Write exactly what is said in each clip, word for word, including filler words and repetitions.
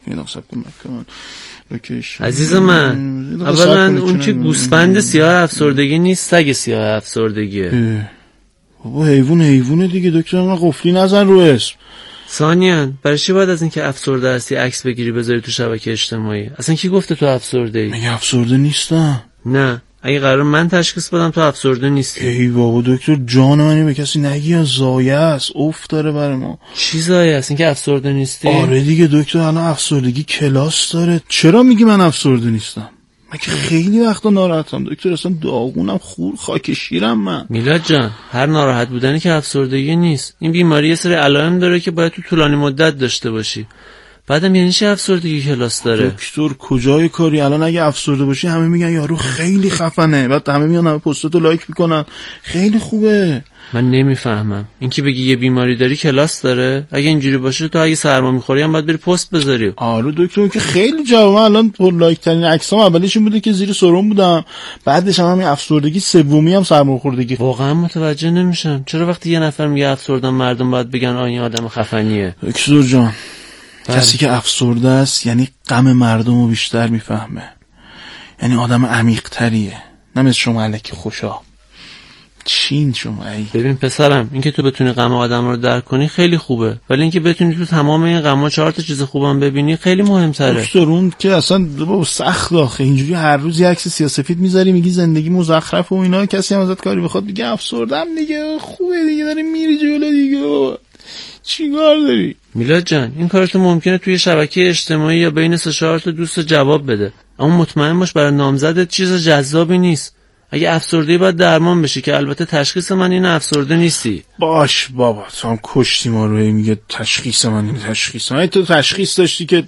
اینا سب کن مکان لوکیشن. عزیز من اولا اون که گوسفند سیاه افسردگی نیست، سگ سیاه افسردگیه. بابا حیوان حیوانه دیگه دکتر، من قفلی نزن رو اسم. ثانیاً برای چی باید از اینکه افسرده هستی عکس بگیری بذاری تو شبکه اجتماعی؟ اصلا کی گفته تو افسرده ای؟ مگه افسرده نیستم؟ نه، اگه قرار من تشخیص بدم تو افسرده نیستی. ای بابا دکتر جان منی به کسی نگی، زایه است، افت داره برای ما. چی زایه است؟ اینکه افسرده نیستی؟ آره دیگه دکتر، الان افسردگی کلاس داره. چرا میگی من افسرده نیستم؟ من که خیلی وقتا ناراحتم دکتر، اصلا داغونم، خور خاک شیرم من. میلاد جان، هر ناراحت بودنی که افسردگی نیست. این بیماری یه سری علائم داره که باید تو طولانی مدت داشته باشی. بعدم یعنی چی افسردگی کلاس داره؟ دکتر کجای کاری؟ الان اگه افسرده باشی همه میگن یارو خیلی خفنه، بعد همه میان همه پستاتو لایک میکنن، خیلی خوبه. من نمیفهمم این که بگی یه بیماری داری کلاس داره. اگه اینجوری باشه تو اگه سرما میخوری هم باید بری پست بذاری. آره دکتر که خیلی جواب. من الان پر لایک ترین عکسام اولیش این بوده که زیر سرم بودم، بعدش هم همین افسردگی، سومی هم سرماخوردگی. واقعا متوجه نمیشم چرا وقتی یه نفر میگه افسردم مردم باید بگن آ این آدم خفنیه. دکتر جان بله. کسی که افسرده است یعنی غم مردم رو بیشتر میفهمه، یعنی آدم عمیق تریه، نه مثل شما الکی خوشا. چین شما ای. ببین پسرم، اینکه تو بتونی غم آدم رو درک کنی خیلی خوبه، ولی اینکه بتونی تو تمام این غم‌ها چهار تا چیز خوبم ببینی خیلی مهم‌تره. دکتر اون که اصلا بابا سخت آخه، اینجوری هر روز یه عکس سیاه‌سفید میذاری میگی زندگی مزخرف و اینا، کسی هم ازت کاری بخواد میگه افسردم دیگه، خوبه دیگه، داری میری جلو دیگه بابا. چیکار داری؟ میلاد جان، این کارتو ممکنه توی شبکه اجتماعی یا بین سه چهار تا دوست جواب بده، اما مطمئن باش برای نامزدت چیز جذابی نیست. اگه افسردگی باید درمان بشی که البته تشخیص من اینه افسرده نیستی. باش بابا تو هم کشتی ما رو. میگه تشخیص من اینه تشخیص من. تو تشخیص داشتی که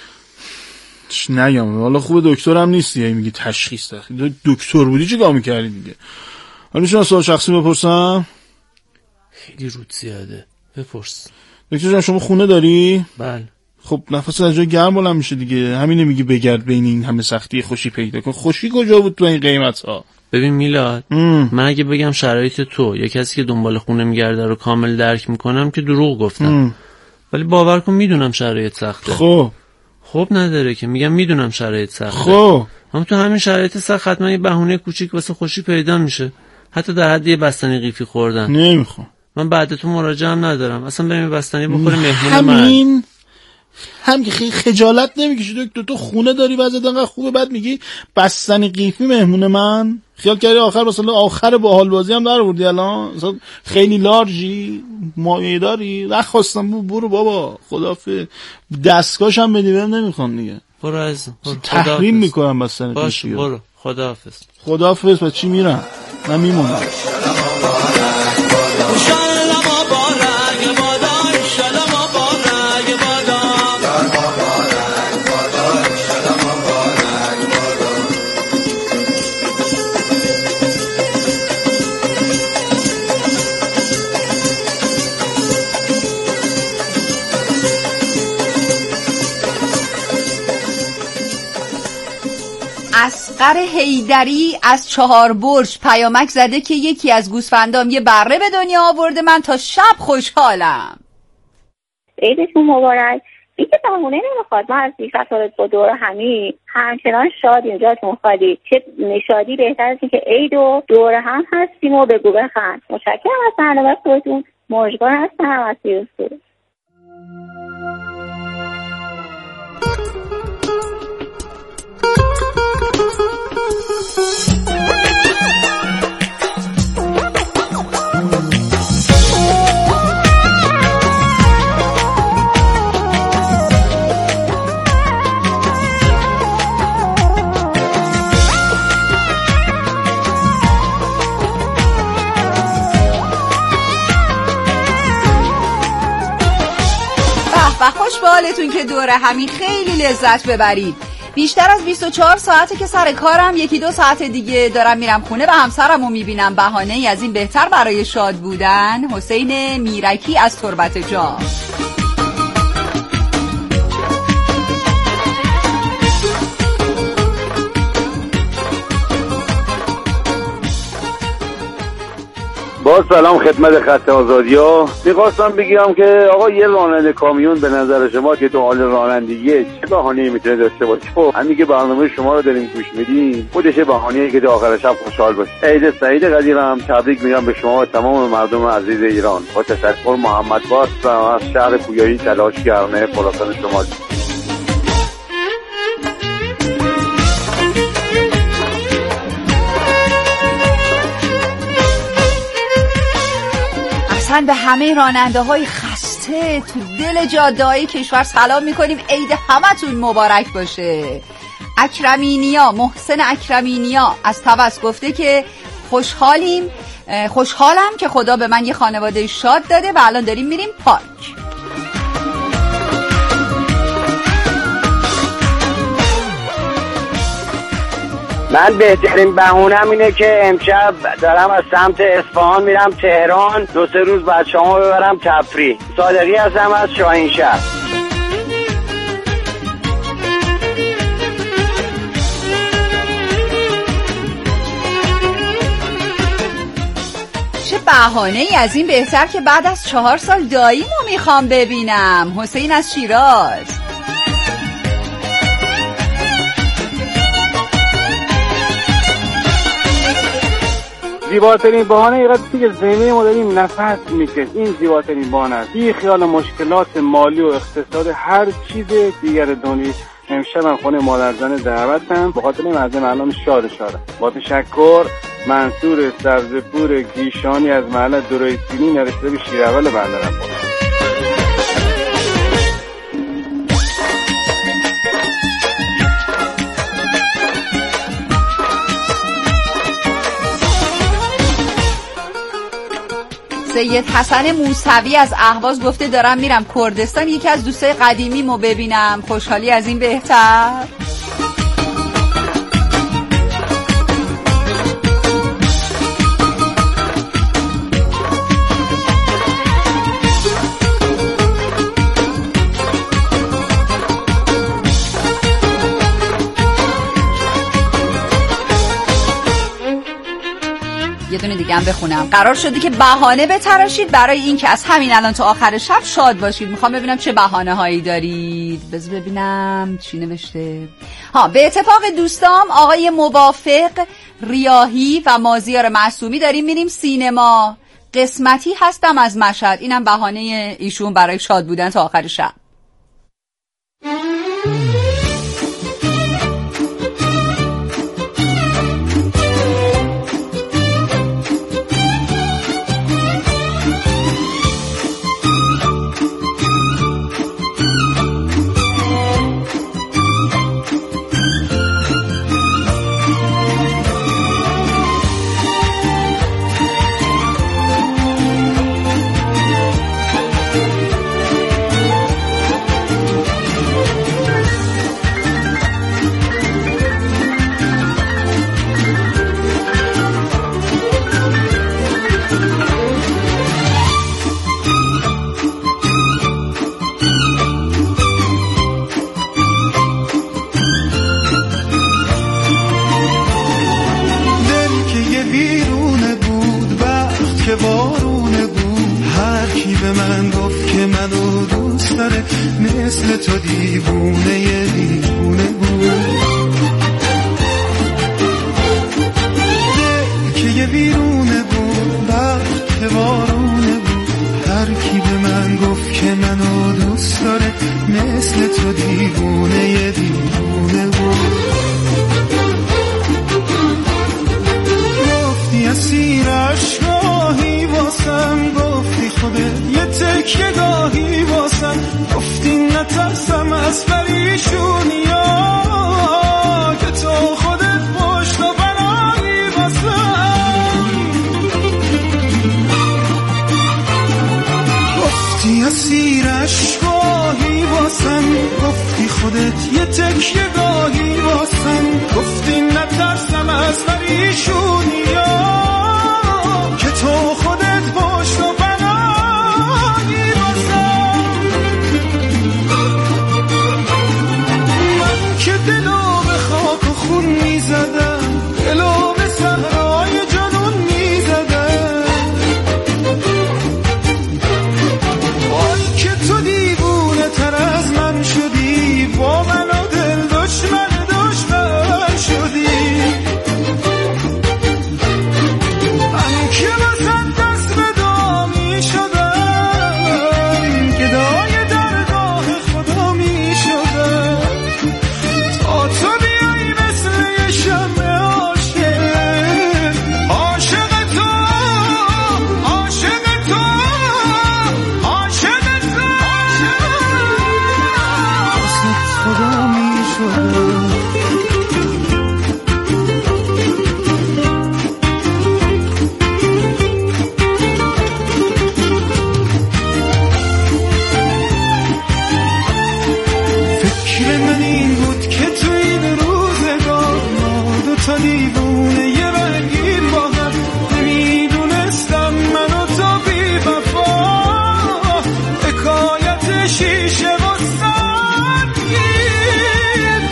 نگم حالا خوب دکترم نیستی، میگی تشخیص داشتی. دکتر بودی چیکار می‌کردی دیگه؟ حالا شما سوال شخصی بپرسم؟ خیلی رود زیاده، بپرس. دکتر جان شما خونه داری؟ بله. خب نفس از جای گرم بلند میشه دیگه، همینه میگی بگرد بین این همه سختی خوشی پیدا کن. خوشی کجا بود تو این قیمت ها؟ ببین میلاد، ام. من اگه بگم شرایط تو یه کسی که دنبال خونه میگرده رو کامل درک میکنم که دروغ گفتم. ام. ولی باور کن میدونم شرایط سخته. خب خب نداره که میگم میدونم شرایط سخته. خب اما تو همین شرایط سخت حتما یه بهونه کوچیک واسه خوشی پیدا میشه، حتی در حد یه بستنی قیفی خوردن. نمیخوام من بعد تو مراجعه هم ندارم، اصلا بریم بستنی بخوریم مهمون من. همین هم که خیلی خجالت نمیکشی دکتر؟ تو خونه داری وضعیت انقدر خوبه بعد میگی بستنی قیفی مهمون من؟ خیال کردی آخر مثلا آخر باحال بازی هم در آوردی الان؟ مثلا خیلی لارجی مایه داری؟ نخواستم برو بابا خدافظ. دستگاهش هم بدی بهم نمیخوام دیگه. برو از تحریم میکنم بستنی قیفی. باش برو خداحافظ. خداحافظ. با چی میرم؟ من میمونم. اصغر حیدری از چهار برج پیامک زده که یکی از گوسفندام یه بره به دنیا آورده، من تا شب خوشحالم. عیدتون مبارک. دیگه بهونه نمیخواد، ما از بیست سال با دور همی همچنان شادیم، جاتون خالی. چه نشادی بهتر از این که عید و دور هم هستیم و بگو بخند. متشکرم از برنامه خودتون، مژگان هستم از سیرسو. و خوش به حالتون که دوره همین خیلی لذت ببرید. بیشتر از بیست و چهار ساعته که سر کارم، یکی دو ساعت دیگه دارم میرم خونه و همسرم رو میبینم. بهانه ای از این بهتر برای شاد بودن. حسین میرکی از تربت جان. با سلام خدمت خط آزادیا. میخواستم بگم که آقا یه راننده کامیون به نظر شما که تو حال رانندگیه چه بهانه‌ای میتونه داشته باشه؟ خب همین که برنامه شما رو داریم گوش میدیم خودش بهانه‌ای که تا آخر شب خوشحال باشه. عید سعید قدیرم تبریک میگم به شما و تمام مردم عزیز ایران. با تشکر، محمد باس از شهر پویایی تلاش گرمه خراسان شمالی. اصلا به همه راننده های خسته تو دل جاده‌های کشور سلام میکنیم. عید همتون مبارک باشه. اکرمینیا، محسن اکرمینیا از طوس گفته که خوشحالیم خوشحالم که خدا به من یه خانواده شاد داده و الان داریم میریم پارک. من بهترین بهونم اینه که امشب دارم از سمت اصفهان میرم تهران، دو سه روز بچه‌هامو ببرم تفریح. صادقی هستم از شاهینشهر. چه بهانه ای از این بهتر که بعد از چهار سال داییمو میخوام ببینم. حسین از شیراز. زیباترین بهانه ایرادی که ذهنی ما داریم نفس میکش، این زیباترین بهانه است. بی خیال مشکلات مالی و اقتصاد هر چیز دیگر دنیا. امشب من خونه مادرزن دعوتم، به خاطر این مردم الان شاد شادم. با تشکر، منصور سبزپور گیشانی از محله درایسینی نرسیده به شیراول بنده رفت. سید حسن موسوی از اهواز گفته دارم میرم کردستان، یکی از دوستای قدیمیمو ببینم. خوشحالی از این بهتر. یه دونه دیگه هم بخونم. قرار شده که بهانه بتراشید برای این که از همین الان تا آخر شب شاد باشید. میخوام ببینم چه بهانه هایی دارید. بذار ببینم چی نوشته. ها، به اتفاق دوستام آقای موافق ریاحی و مازیار معصومی داریم میریم سینما. قسمتی هستم از مشهد. اینم بهانه ایشون برای شاد بودن تا آخر شب. مثل تو دیوونه یه دیوونه بود، دل که یه ویرونه بود، برق که بارونه بود، هر کی به من گفت که منو دوست داره مثل تو دیوونه یه دیوونه بود. گفتی اسیر عشقاهی واسم، گفتی خودت یه تکیه گاهی واسم، گفتی نترسم از پریشونیا که تو خودت پشت و بنایی واسم. گفتی اسیر عشقاهی واسم، گفتی خودت یه تکیه گاهی واسم، گفتی نترسم از پریشونیا که تو خودت پشت و بنایی واسم. من که دلو به خاک و خون میزدم، دلو به صحرای جنون میزدم، من این بود که تو این روزگار ما دو تا دیوونه یه رنگین با هم نمیدونستم من و تو بی وفا حکایت شیشه و سنگین.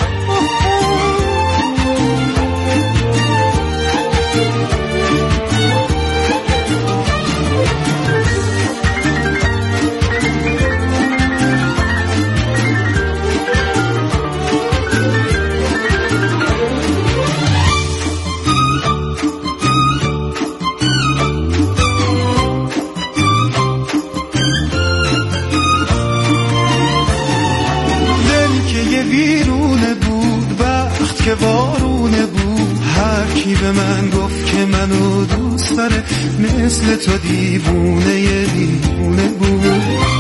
که وارونه بود هر کی به من گفت که منو دوست داره مثل تو دیوونه یه دیوونه بود.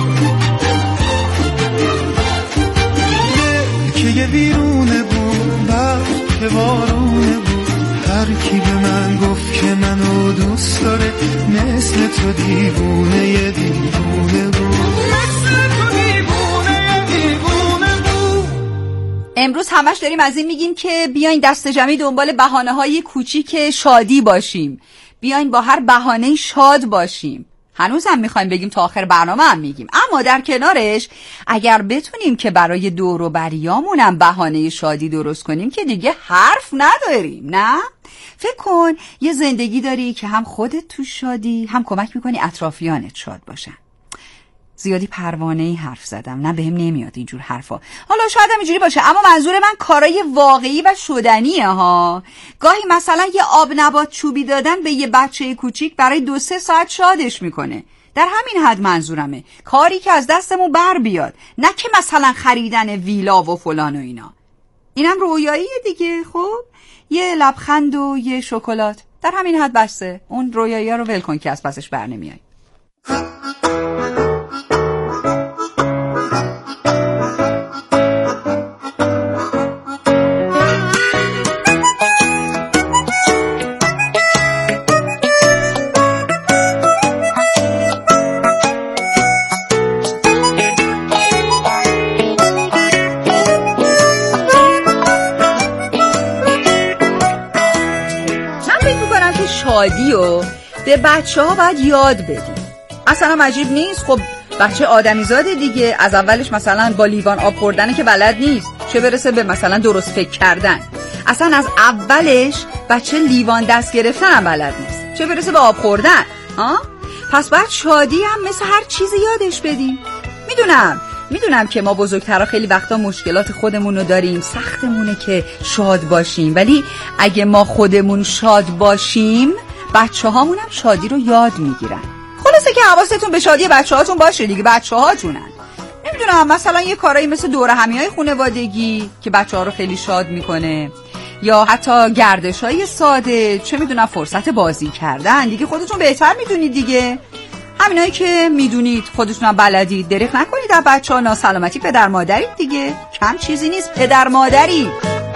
دل که یه ویرونه بود وقت که وارونه بود هر کی به من گفت که منو دوست داره مثل تو دیوونه یه دیوونه بود. امروز همش داریم از این میگیم که بیاین دست جمعی دنبال بهانه‌های کوچیک شادی باشیم، بیاین با هر بهانه‌ای شاد باشیم. هنوز هم میخوایم بگیم تا آخر برنامه هم میگیم، اما در کنارش اگر بتونیم که برای دور و بریامونم بهانه شادی درست کنیم که دیگه حرف نداریم. نه؟ فکر کن یه زندگی داری که هم خودت تو شادی هم کمک میکنی اطرافیانت شاد باشن. زیادی پروانه‌ای حرف زدم، نه بهم نمیاد اینجور حرفا. حالا شاید هم اینجوری باشه، اما منظور من کارای واقعی و شدنیه ها. گاهی مثلا یه آب نبات چوبی دادن به یه بچه کوچیک برای دو سه ساعت شادش میکنه. در همین حد منظورمه، کاری که از دستمون بر بیاد، نه که مثلا خریدن ویلا و فلان و اینا. اینم رویاییه دیگه. خب یه لبخند و یه شکلات، در همین حد بسه. اون رویایی‌ها رو ول کن که از پسش بر نمیای. شادی و به بچه ها باید یاد بدیم. اصلا عجیب نیست. خب بچه آدمی زاده دیگه، از اولش مثلا با لیوان آب خوردنه که بلد نیست، چه برسه به مثلا درست فکر کردن. اصلا از اولش بچه لیوان دست گرفتن هم بلد نیست، چه برسه به آب خوردن. ها؟ پس باید شادی هم مثل هر چیزی یادش بدیم. میدونم میدونم که ما بزرگترها خیلی وقتا مشکلات خودمون رو داریم، سختمونه که شاد باشیم، ولی اگه ما خودمون شاد باشیم بچه هامون هم شادی رو یاد میگیرن. خلاصه که حواستون به شادی بچه هاتون باشه دیگه، بچه هاتونن. نمیدونم مثلا یه کارایی مثل دوره همی های خانوادگی که بچه ها رو خیلی شاد میکنه، یا حتی گردش های ساده، چه میدونم فرصت بازی کردن دیگه، خودتون بهتر میدونید دیگه. همینایی که میدونید خودتون هم بلدید، دریغ نکنید در بچه ها. ناسلامتی پدر مادرید دیگه، کم چیزی نیست پدر مادری.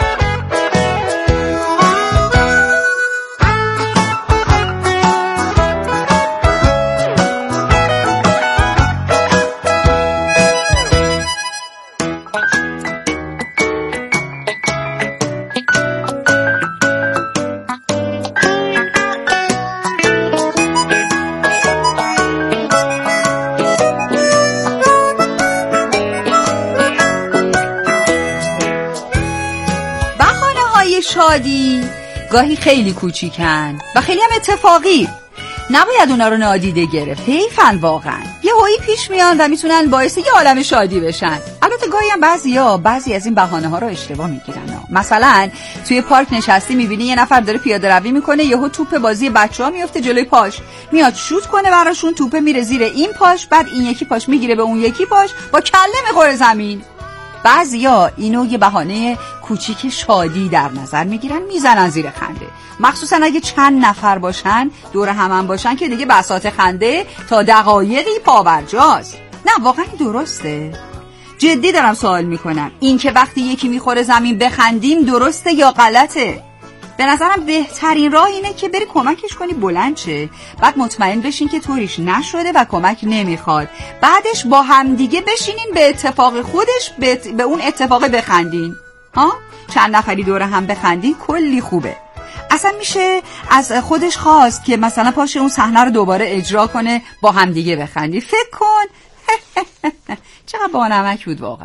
شادی گاهی خیلی کوچیکن و خیلی هم اتفاقی، نباید اونا رو نادیده گرفت. حیفن واقعا. یه هایی پیش میان و میتونن باعث یه عالم شادی بشن. البته گاهی هم بعضیا بعضی از این بهانه ها رو اشتباه میگیرن. مثلا توی پارک نشستی میبینی یه نفر داره پیاده روی میکنه، یهو توپ بازی بچه‌ها میفته جلوی پاش، میاد شوت کنه براشون، توپه میره زیر این پاش، بعد این یکی پاش میگیره به اون یکی پاش، با کله میخوره زمین. بعضیا اینو یه بهانه کوچیک شادی در نظر میگیرن، میزنن زیر خنده. مخصوصا اگه چند نفر باشن، دور هم هم باشن که دیگه بساط خنده تا دقایقی پاورجاست. نه واقعا درسته؟ جدی دارم سوال میکنم، این که وقتی یکی میخوره زمین بخندیم درسته یا غلطه؟ به نظرم بهترین راه اینه که بری کمکش کنی بلند شه، بعد مطمئن بشین که طوریش نشده و کمک نمیخواد، بعدش با همدیگه بشینین به اتفاق خودش به, ات... به اون اتفاق بخندین. ها چند نفری دور هم بخندین کلی خوبه. اصلا میشه از خودش خواست که مثلا پاشه اون صحنه رو دوباره اجرا کنه، با همدیگه بخندی. فکر کن چقدر با نمک بود واقعا.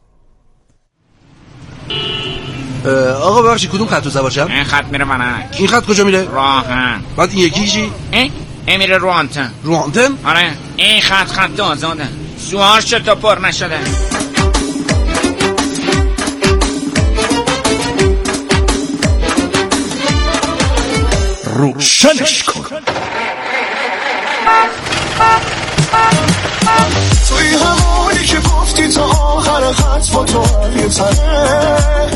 آقا ببخشید کدوم خط رو سوار شم؟ این خط میره ونک. این خط کجا میره؟ راهن. بعد این یکی چی؟ این این میره رو آنتن. رو آنتن؟ آره این خط خط آزاده، سوار شد تا پر نشده. روشنش کن. توی همونی که گفتی تا آخر خط با تو یه تنه،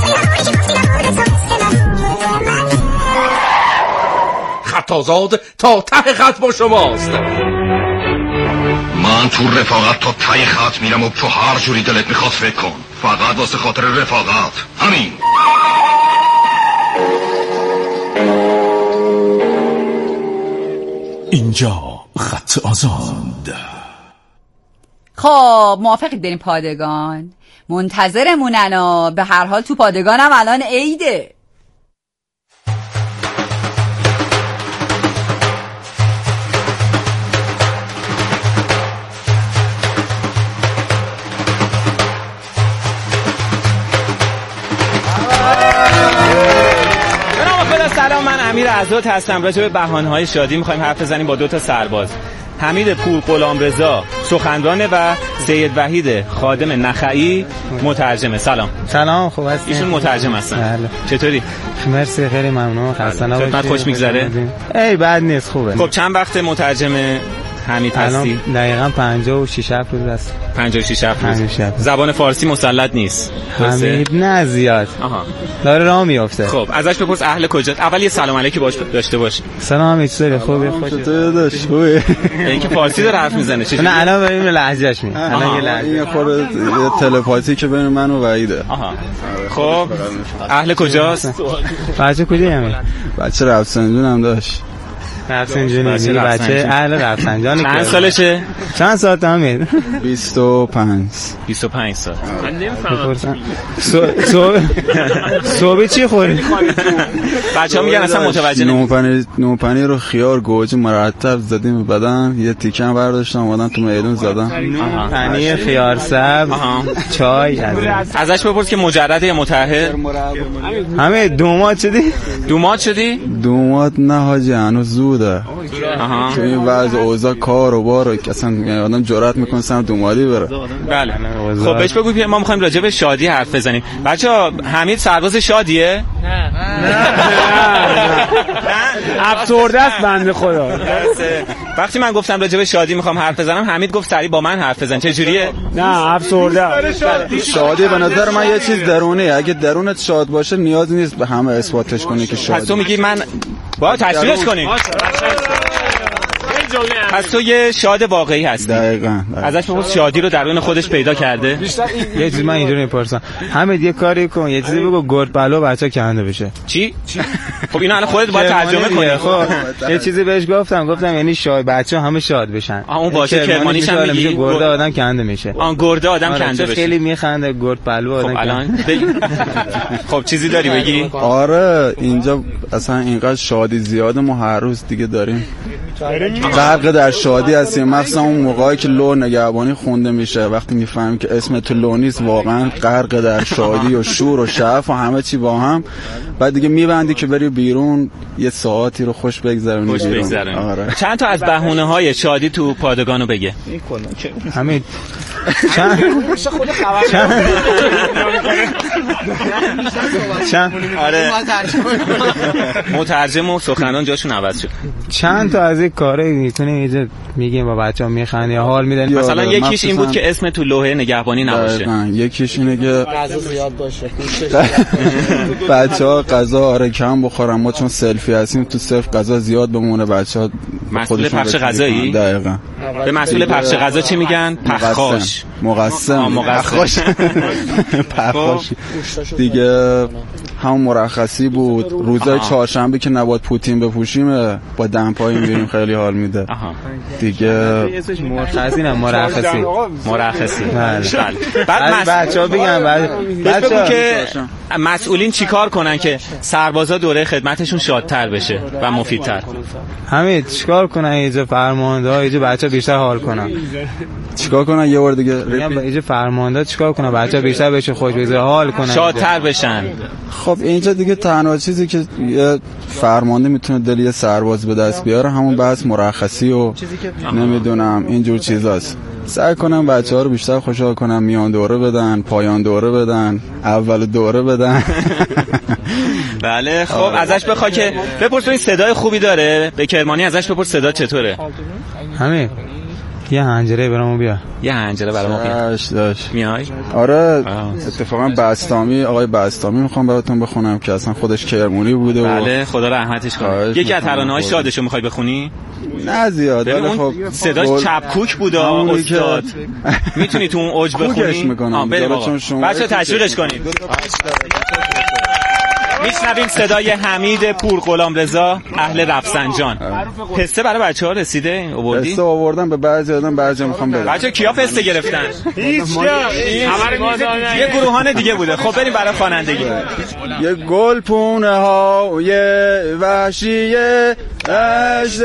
خط آزاد تا ته خط با شماست. من تو رفاقت تا ته خط میرم و تو هر جوری دلت میخواد فکر کن، فقط واسه خاطر رفاقت. همین. اینجا خط آزاد. خب موافقید بریم پادگان؟ منتظرمونن. به هر حال تو پادگانم الان عیده. سلام، من امیر عزت هستم. راجع به بهانه‌های شادی می‌خوایم حرف بزنیم با دو تا سرباز. حمید پور غلامرضا سخنرانه و سید وحید خادم نخعی مترجمه. سلام. سلام، خوب هستین؟ ایشون مترجم هستن. بله. چطوری؟ مرسی، خیلی ممنون. خسته نباشید. خدمت خوش میگذره؟ ای بد نیست، خوبه. خب چند وقت مترجم حمید هستی؟ دقیقاً پنجاه و شش روز است. پنجاه و شش روز. زبان فارسی مسلط نیست. حمید نه زیاد. آها. داره راه میافته. خب ازش بپرس اهل کجاست. اول یه سلام علیکی باش داشته باش. سلام حمید، چطوری؟ خوبی؟ چطور داشت؟ خوبه. اینکه فارسی داره حرف میزنه چه؟ نه الان ببین لهجهش می. الان یه لهجه. این خورده تلپاتی که بین من و وحیده. آها. خب اهل کجاست؟ بچه کجایی همین؟ بچه رفسنجون هم داشت. رفسنجونی بچه, بچه اهل رفسنجانی. چند سالشه؟ چند سال همین؟ بیست و پنج. بیست و پنج سال. من نمیفهمم. صبح چی خوری؟ بچه‌ها میگن اصلا متوجه نمیشن. نوپنیر رو خیار گوجه مرتب زدیم به بدن، یه تیکه هم برداشتم اومدم تو میدون زدم. پنیر خیار سبز، چای. ازش بپرس که مجرده یا مطهر؟ همه دومات شدی؟ دومات شدی؟ دومات نه حاجی، هنوز زوده. تو این وضع اوضاع کار و بار و اصلا آدم جرأت میکنه سم دومادی بره. بله. خب بهش بگو که ما میخوایم راجع به شادی حرف بزنیم. بچه‌ها حمید سرباز شادیه؟ نه. نه. افسرده است بنده خدا. وقتی من گفتم راجع به شادی میخوام حرف بزنم، حمید گفت سری با من حرف بزن. چه جوریه؟ نه افسرده. شادی به نظر من یه چیز درونی، اگه درونت شاد باشه نیازی نیست به همه اثباتش کنی که شادی. پس تو میگی من با تشویقش کنیم. پس تو یه شاد واقعی هستی. دقیقاً. ازش بپرس شادی رو درون خودش پیدا کرده. یه چیز من اینجوری میپرسم، حمید یه کاری کن، یه چیزی بگو گرد پلو بچا کنده بشه. چی؟ خب اینو الان خودت باید ترجمه کنی. خب یه چیزی بهش گفتم، گفتم یعنی شاد بچا همه شاد بشن. آ اون باشه کرمانیش هم میگی گرد آدم کنده میشه. آن گرد آدم کنده بشه. خیلی میخنده گرد پلو آدم. خب الان خب چیزی داری بگی؟ آره اینجا اصلا اینقدر شادی زیاده، ما هر روز دیگه داریم غرق در شادی هستیم، مخصوصا اون موقعی که لو نگهبانی خونده میشه، وقتی میفهمیم که اسم تو لو نیست، واقعا غرق در شادی و شور و شعف و همه چی با هم. بعد دیگه میبندی که بری بیرون یه ساعتی رو خوش بگذرونی خوش بیرون. بگذرونی. آره. چند تا از بهونه های شادی تو پادگانو بگه. حمید چند چند چند آره مترجم و سخنران جاشون عوض شد. چند تا از این کارا میتونیم اینجا میگیم با بچه‌ها میخندی حال میدن. مثلا یکیش این بود که اسم تو لوحه نگهبانی نباشه. نه یکیش اینه که غذا زیاد باشه. بچه‌ها غذا آره کم بخورن، ما چون سلفی هستیم تو صرف غذا زیاد بمونه. بچه‌ها مسئول پخش غذایی؟ دقیقاً. به مسئول پخش غذا چی میگن؟ پخاش. مقسم. مقسم. پخاش. دیگه همون مرخصی بود. روزای چهارشنبه که نباید پوتین بپوشیم با دمپایی میریم، خیلی حال میده دیگه. اسمش مرخصی نه مرخصی مرخصی. بله. بعد بچه‌ها بگم بعد بگو که مسئولین چیکار کنن که سربازا دوره خدمتشون شادتر بشه و مفیدتر. همین چیکار کنن اینجا فرمانده اینجا بچه‌ها بیشتر حال کنن. چیکار کنن یه بار دیگه میگم اینجا فرمانده چیکار کنن بچه‌ها بیشتر بهش خوش بگذره حال کنن شادتر بشن. خب اینجا دیگه تنها چیزی که یه فرمانده میتونه دل یه سرباز به دست بیاره همون بحث مرخصی و نمیدونم اینجور چیزاست. سعی کنم بچه‌ها رو بیشتر خوشحال کنم، میان دوره بدن، پایان دوره بدن، اول دوره بدن. بله خب ازش بخوای که بپرس این صدای خوبی داره به کرمانی، ازش بپرس صدا چطوره. همین یه هنجره برامون بیا. یه هنجره برامون بیا. داش داش میای؟ آره اتفاقا بستامی آقای بستامی میخوام براتون بخونم که اصلا خودش کرمونی بوده و بله خدا رحمتش کنه. یکی از ترانه‌های شادشو میخوای بخونی؟ نه زیاد ولی خب صداش چپکوک بوده استاد. میتونی تو اون اوج بخونی؟ آ بریم آقا بچه‌ها تشویقش کنید. میشنویم صدای حمید پور غلامرضا اهل رفسنجان. پسته برای بچه‌ها رسیده آوردی؟ پسته آوردم به بعضی آدم بعضی میخوام بدم. بچه‌ها کیا پسته گرفتن؟ هیچ یه گروهان دیگه بوده. خب بریم برای خوانندگی. یه گل پونه های وحشیه عشق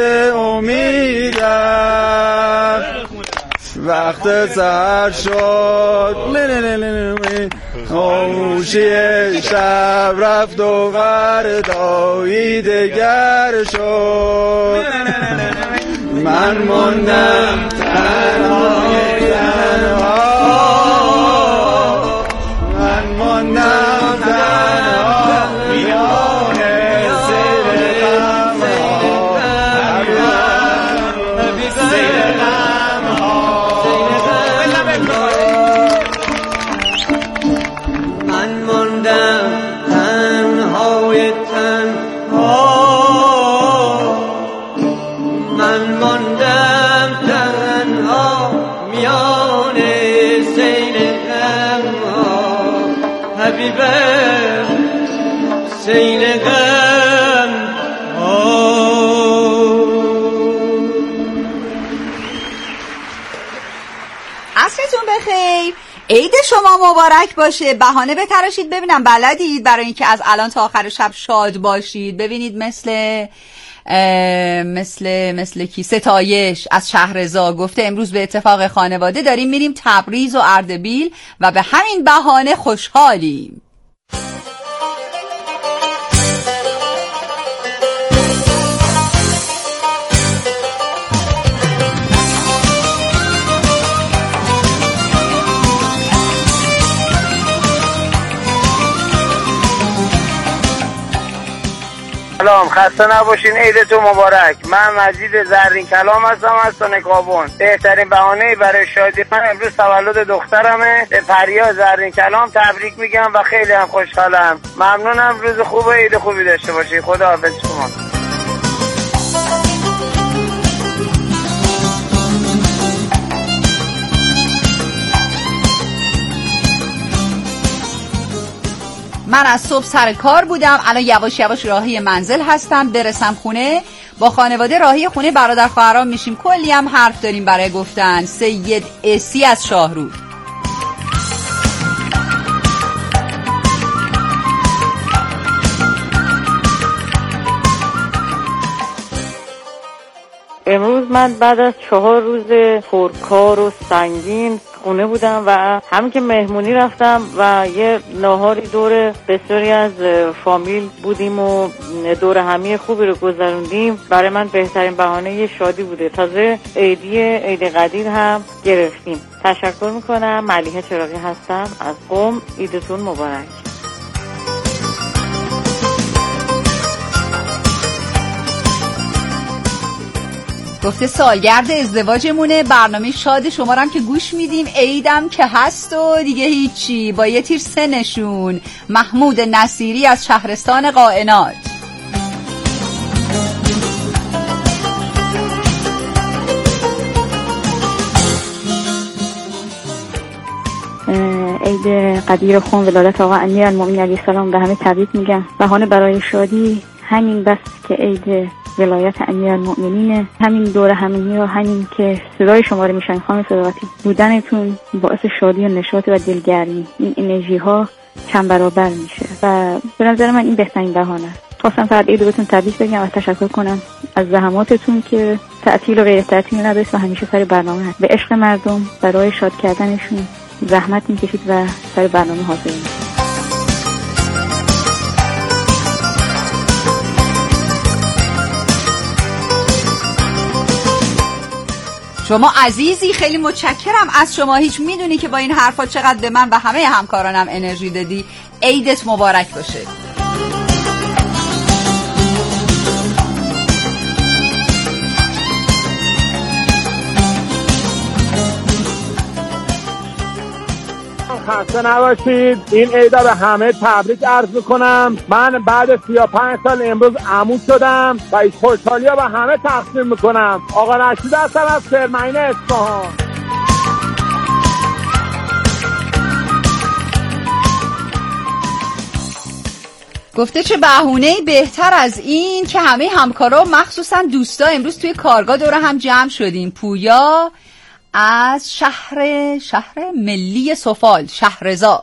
امیدم وقت سحر شد خاموشی شب رفت و فردایی دگر شد من موندم تنهای تنها من موندم تنها میان سیر عصرتون بخیر، عید شما مبارک باشه. بهانه بتراشید ببینم بلدید برای اینکه از الان تا آخر شب شاد باشید. ببینید مثل مثل مثل کی ستایش از شهرزا گفته امروز به اتفاق خانواده داریم میریم تبریز و اردبیل و به همین بهانه خوشحالیم. سلام، خسته نباشین، عیدتون مبارک. من مجید زرین کلام هستم از نکابون. بهترین بهانه برای شادی من امروز تولد دخترمه. به پریا زرین کلام تبریک میگم و خیلی هم خوشحالم. ممنونم، روز خوب و عید خوبی داشته باشید. خداحافظ شما. من از صبح سر کار بودم، الان یواش یواش راهی منزل هستم. برسم خونه با خانواده راهی خونه برادر خواهرام میشیم. کلی هم حرف داریم برای گفتن. سید اسی از شاهرود. امروز من بعد از چهار روز پرکار و سنگین خونه بودم و همین که مهمونی رفتم و یه ناهاری دور بسیاری از فامیل بودیم و دور همی خوبی رو گذروندیم. برای من بهترین بهانه شادی بوده. تازه عیدی عید قدیر هم گرفتیم. تشکر میکنم. ملیحه چراغی هستم از قم. عیدتون مبارک. گفته سالگرد ازدواجمونه، برنامه شاد شما رو هم که گوش میدیم، عیدم که هست و دیگه هیچی. با یه تیر سه نشون. محمود نصیری از شهرستان قائنات. عید قدیر خون ولادت آقا امیرالمومنین علیه السلام به همه تبریک میگم. بهانه برای شادی همین بس که عید ولایت امیرالمومنینه، همین دوره همینی و همین که صدای شما رو میشنویم خانم صداقتی، بودنتون باعث شادی و نشاط و دلگرمی، این انرژی ها چند برابر میشه و به نظر من این بهترین بهانه است. خواستم فقط عید بهتون تبریک بگم و تشکر کنم از زحماتتون که تعطیل و غیر تعطیل نداشت و همیشه سر برنامه هست. به عشق مردم برای شاد کردنشون زحمت میکشید و سر برنامه حاضر میشید. شما عزیزی خیلی متشکرم از شما. هیچ میدونی که با این حرفا چقدر به من و همه همکارانم انرژی دادی. عیدت مبارک باشه. خسته نباشید. این عیدا به همه تبریک عرض میکنم. من بعد سی و پنج سال امروز عمو شدم و این خوشحالی ها به همه تقسیم میکنم. آقا رشید هستم از کرمین اصفهان. گفته چه بهونه‌ای بهتر از این که همه همکارا و مخصوصا دوستا امروز توی کارگاه دور هم جمع شدیم. پویا از شهر شهر ملی سفال، شهرزا.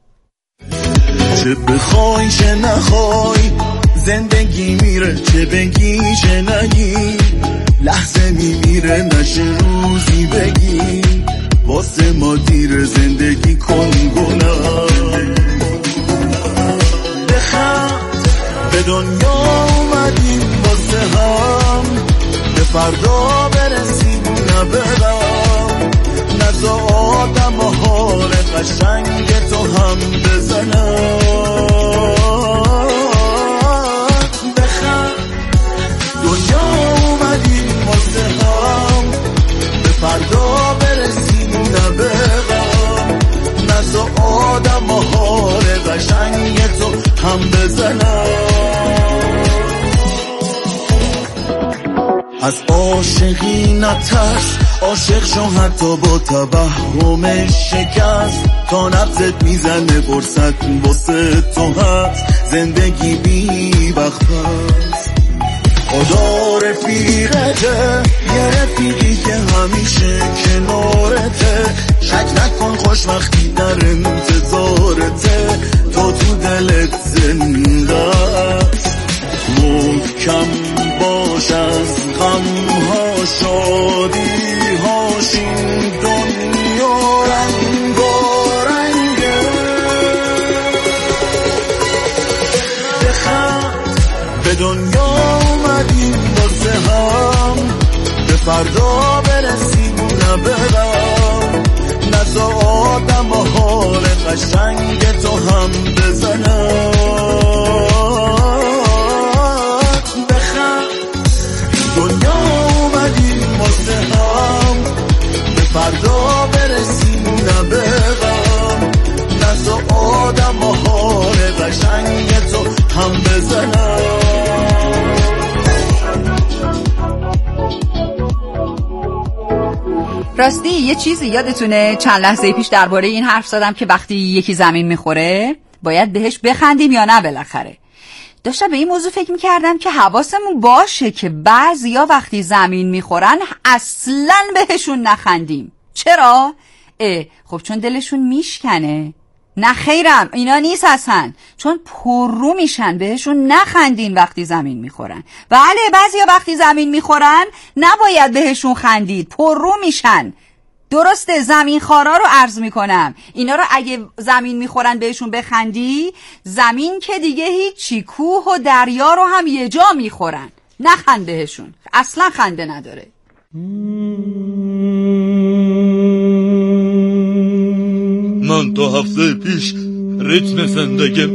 چه بخوای چه نخوای زندگی میره، چه بگی چه نگی لحظه میمیره، نشه روزی بگی واسه ما دیر، زندگی کن گناه. بخند به دنیا اومدیم واسه هم، به فردا برسیم نبرم، نزا آدم و حال قشنگ تو هم بزنم. بخند دنیا اومدیم واسه هم، به فردا برسیم نبرم، نزا آدم و حال قشنگ تو هم بزنم. از عاشقی نترس، عاشق شو حتی با توهم شکست، تا نبضت میزنه فرصت واسه تو هست، زندگی بی وقت هست. خدا رفیقته، یه رفیقی که همیشه کنارته، شک نکن خوشبختی در انتظارته، تو تو دلت زنده است. محکم باش از غمها شادی هاشین، دنیا رنگ و رنگه. بخند به دنیا اومدیم واسه هم، به فردا برسیم نبرم، نزا آدم و حال قشنگ تو هم بزنم. دنیا اومدیم واسه هم، به فردا برسیم نبرم، نزا آدم و حال قشنگ تو هم بزنم. راستی یه چیزی یادتونه چند لحظه پیش درباره این حرف زدم که وقتی یکی زمین میخوره باید بهش بخندیم یا نه؟ بالاخره داشتم به این موضوع فکر میکردم که حواسمون باشه که بعضیا وقتی زمین میخورن اصلاً بهشون نخندیم. چرا؟ اه خب چون دلشون میشکنه. نه خیرم، اینا نیست اصلا، چون پررو میشن. بهشون نخندین وقتی زمین میخورن. بله بعضیا وقتی زمین میخورن نباید بهشون خندید، پررو میشن. درسته، زمین خارا رو عرض میکنم. اینا رو اگه زمین میخورن بهشون بخندی، زمین که دیگه هیچی، کوه و دریا رو هم یه جا میخورن. نخند بهشون، اصلا خنده نداره. من تا هفته پیش ریتم زندگی